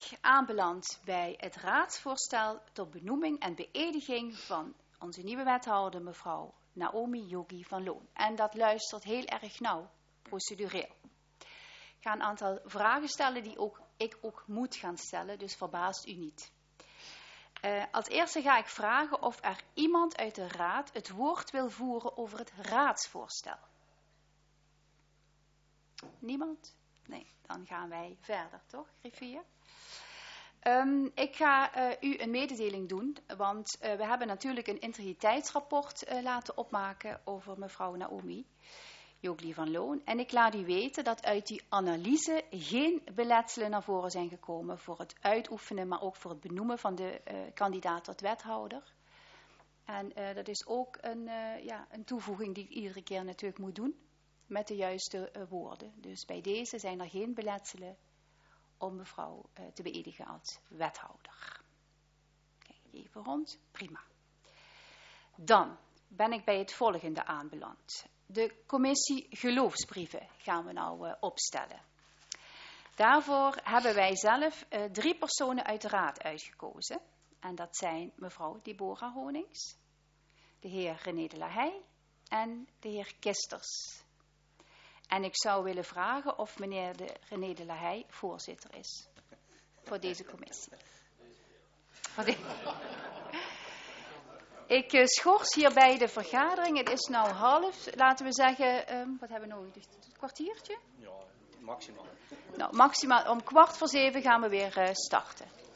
aanbeland bij het raadsvoorstel tot benoeming en beëdiging van onze nieuwe wethouder, mevrouw Naomi Yogi van Loon. En dat luistert heel erg nauw, procedureel. Ik ga een aantal vragen stellen die ik ook moet gaan stellen, dus verbaast u niet. Als eerste ga ik vragen of er iemand uit de raad het woord wil voeren over het raadsvoorstel. Niemand? Nee, dan gaan wij verder, toch, griffier? Ik ga u een mededeling doen, want we hebben natuurlijk een integriteitsrapport laten opmaken over mevrouw Naomi Yogi van Loon. En ik laat u weten dat uit die analyse geen beletselen naar voren zijn gekomen voor het uitoefenen, maar ook voor het benoemen van de kandidaat tot wethouder. En dat is ook een toevoeging die ik iedere keer natuurlijk moet doen, met de juiste woorden. Dus bij deze zijn er geen beletselen om mevrouw te beëdigen als wethouder. Kijk even rond, prima. Dan ben ik bij het volgende aanbeland. De commissie geloofsbrieven gaan we nou opstellen. Daarvoor hebben wij zelf 3 personen uit de raad uitgekozen. En dat zijn mevrouw Deborah Honings, de heer René de la Haye en de heer Kisters. En ik zou willen vragen of meneer René de la Haye voorzitter is voor deze commissie. Ik schors hierbij de vergadering. Het is nou 6:30. Laten we zeggen, wat hebben we nodig? Een kwartiertje? Ja, maximaal. Nou, maximaal om 6:15 gaan we weer starten.